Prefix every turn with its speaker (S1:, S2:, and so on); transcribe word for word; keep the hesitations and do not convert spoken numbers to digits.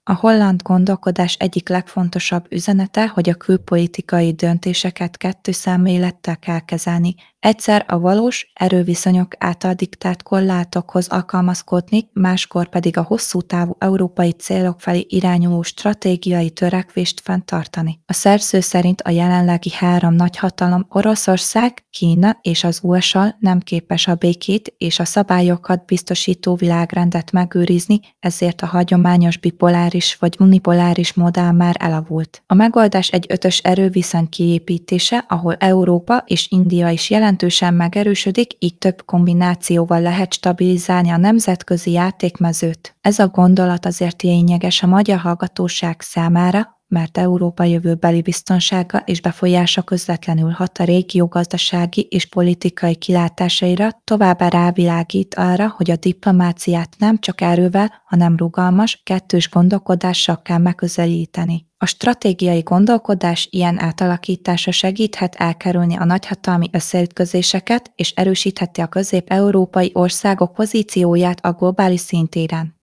S1: A holland gondolkodás egyik legfontosabb üzenete, hogy a külpolitikai döntéseket kettő szemlélettel kell kezelni. Egyszer a valós erőviszonyok által diktált korlátokhoz alkalmazkodni, máskor pedig a hosszú távú európai célok felé irányuló stratégiai törekvést fenntartani. A szerző szerint a jelenlegi három nagyhatalom Oroszország, Kína és az u es á nem képes a békét és a szabályokat biztosító világrendet megőrizni, ezért a hagyományos bipoláris vagy unipoláris modell már elavult. A megoldás egy ötös erőviszony kiépítése, ahol Európa és India is jelentősen megerősödik, így több kombinációval lehet stabilizálni a nemzetközi játékmezőt. Ez a gondolat azért lényeges a magyar hallgatóság számára, mert Európa jövőbeli biztonsága és befolyása közvetlenül hat a régió gazdasági és politikai kilátásaira, továbbá rávilágít arra, hogy a diplomáciát nem csak erővel, hanem rugalmas, kettős gondolkodással kell megközelíteni. A stratégiai gondolkodás ilyen átalakítása segíthet elkerülni a nagyhatalmi összeütközéseket és erősítheti a közép-európai országok pozícióját a globális szintéren.